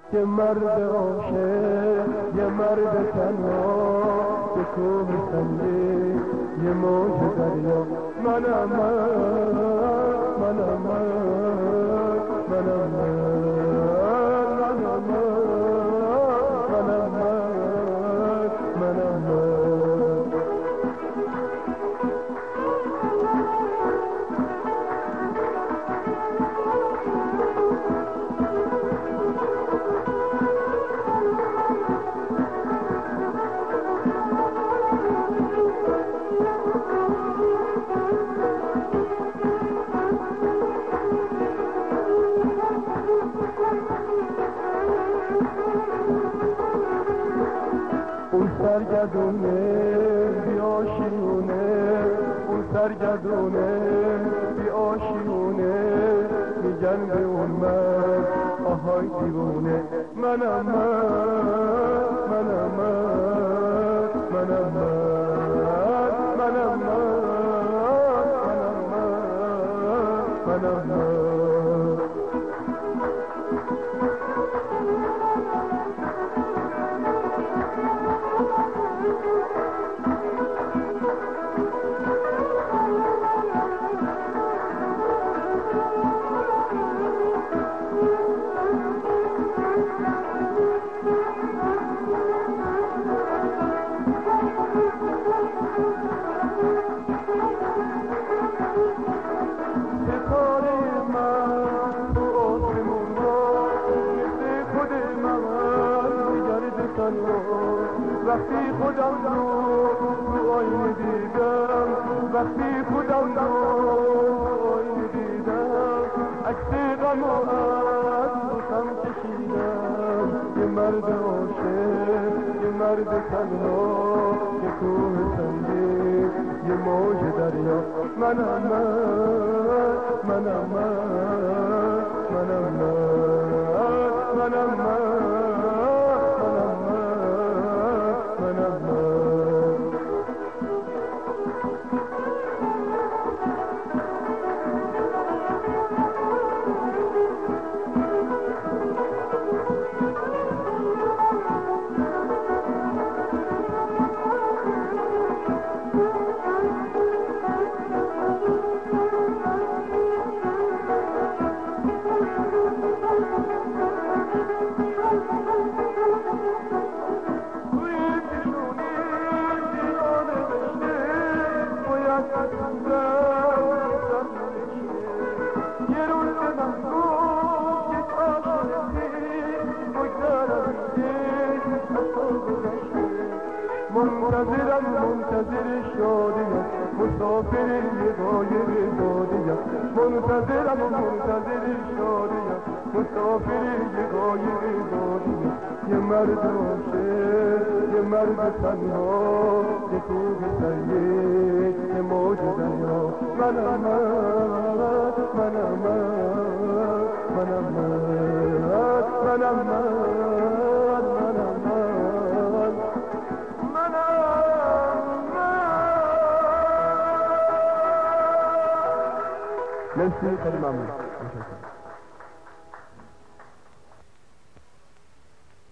یه مرد عاشق، یه مرد تنها، به کوه سنگی یه موج دریا. منم منم منم اون سرگردونه بی آشیونه، اون سرگردونه بی آشیونه، میگن به اون مرد آهای دیوونه. منم منم منم منم منم وقتی خودم رو آینه دیدم، وقتی خودم رو آینه دیدم، عکس غم و از دوستم کشیدم. یه مرد عاشق، یه مرد تنها، یه کوه سنگی یه موج دریا. منم منم منم منم منتظرم منتظر شادیم، مسافر یه غایب دادیم. منتظرم منتظر شادیم، مسافر یه غایب دادیم. یه مرد عاشق، یه مرد تنها، یه کوه سنگی یه موج دریا. منم منم منم منم مرسی، خیلی ممنون.